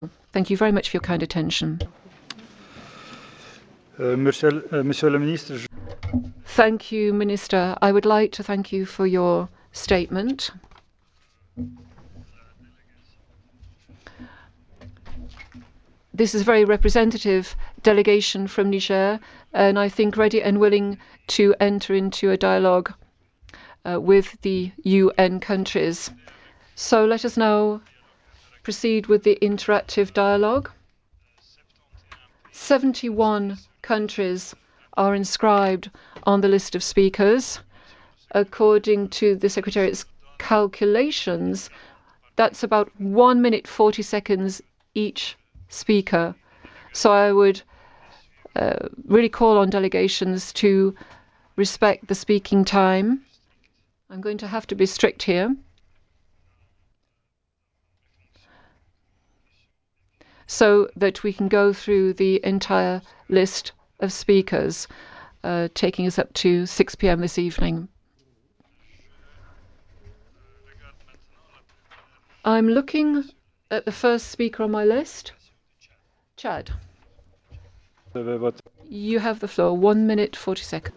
Thank you very much for your kind attention. Monsieur le Ministre, Thank you, Minister. I would like to thank you for your statement. This is a very representative delegation from Niger, and I think ready and willing to enter into a dialogue with the UN countries. So let us now proceed with the interactive dialogue. 71 countries are inscribed on the list of speakers. According to the Secretariat's calculations, that's about 1 minute 40 seconds each speaker. So I would really call on delegations to respect the speaking time. I'm going to have to be strict here, so that we can go through the entire list of speakers, taking us up to 6 p.m. this evening. I'm looking at the first speaker on my list. Chad, you have the floor. 1 minute 40 seconds.